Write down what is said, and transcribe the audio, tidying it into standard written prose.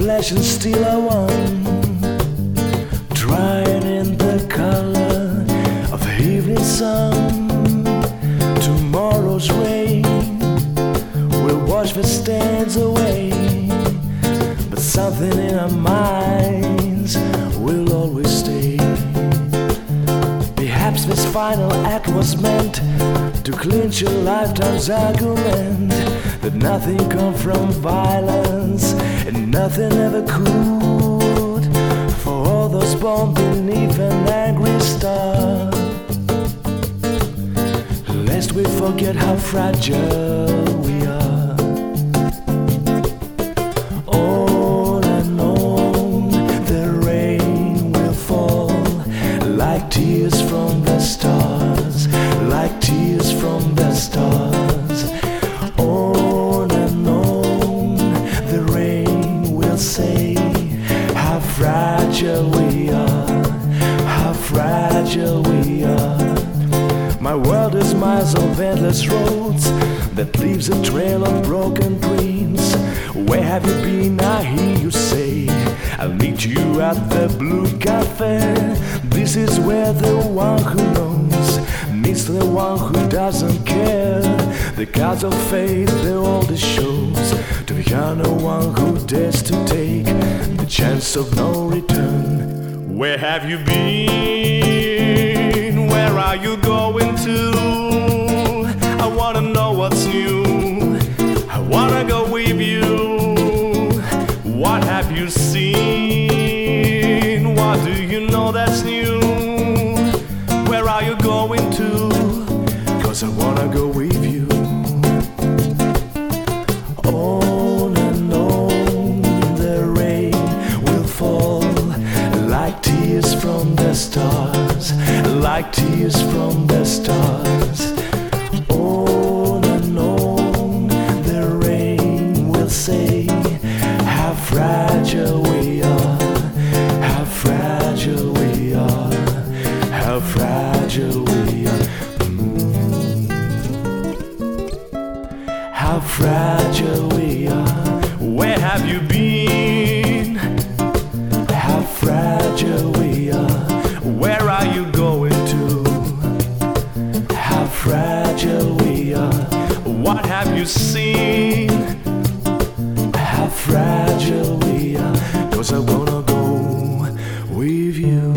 flesh and still I won, drying in the color of the evening sun. Tomorrow's rain will wash the stains away, but something in our minds will always stay. Perhaps this final act was meant to clinch a lifetime's argument that nothing comes from violence and nothing ever could. For all those born beneath an angry star, lest we forget how fragile we are. On and on the rain will fall, like tears from the stars, like tears from the stars. On and on the rain will say how fragile we are, how fragile we are. My world is miles of endless roads that leaves a trail of broken dreams. Where have you been? I hear you say, I'll meet you at the Blue Cafe. This is where the one who knows meets the one who doesn't care. The cards of fate, the oldest shows, to become the one who dares to take the chance of no return. Where have you been? Where are you going to? I wanna know what's new, I wanna go with you. What have you seen? What do you know that's new? Where are you going to? 'Cause I wanna go with you. On and on the rain will fall, like tears from the stars, like tears from the stars. On and on the rain will say how fragile we are, how fragile we are, how fragile we are. How fragile we are. Where have you been? How fragile we are. Where are you going to? How fragile we are. What have you seen? How fragile we are. 'Cause I wanna go with you.